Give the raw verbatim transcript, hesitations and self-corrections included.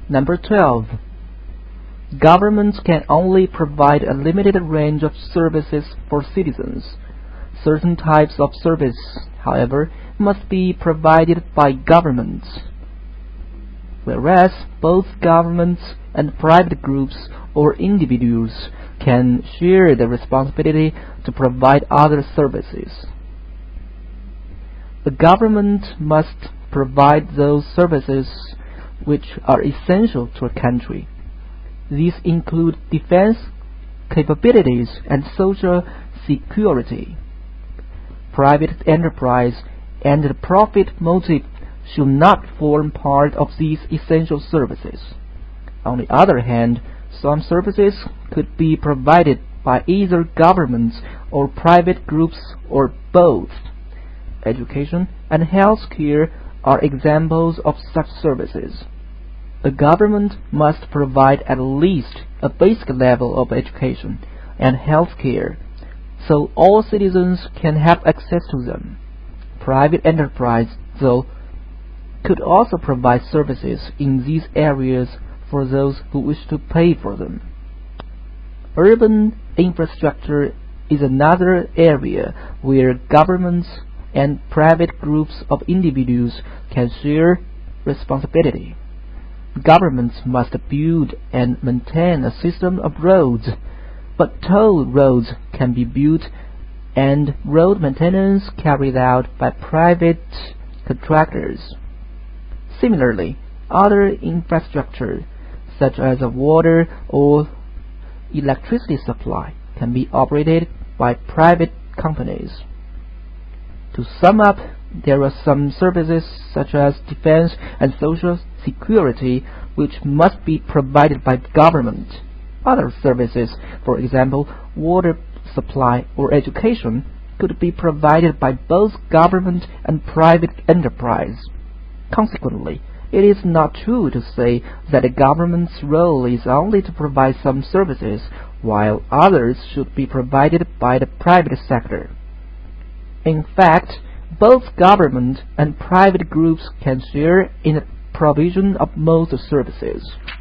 Number twelve. Governments can only provide a limited range of services for citizens. Certain types of service, however, must be provided by governments, whereas both governments and private groups or individuals can share the responsibility to provide other services. The government must provide those services which are essential to a country. These include defense capabilities and social security. Private enterprise and the profit motive should not form part of these essential services. On the other hand, some services could be provided by either governments or private groups or both. Education and health care are examples of such services. The government must provide at least a basic level of education and health care, so all citizens can have access to them. Private enterprise, though, could also provide services in these areas for those who wish to pay for them. Urban infrastructure is another area where governments and private groups of individuals can share responsibility. Governments must build and maintain a system of roads, but toll roads can be built and road maintenance carried out by private contractors. Similarly, other infrastructure, such as a water or electricity supply, can be operated by private companies. To sum up, there are some services such as defense and social security which must be provided by government. Other services, for example, water supply or education, could be provided by both government and private enterprise. Consequently, it is not true to say that the government's role is only to provide some services, while others should be provided by the private sector. In fact, both government and private groups can share in the provision of most services.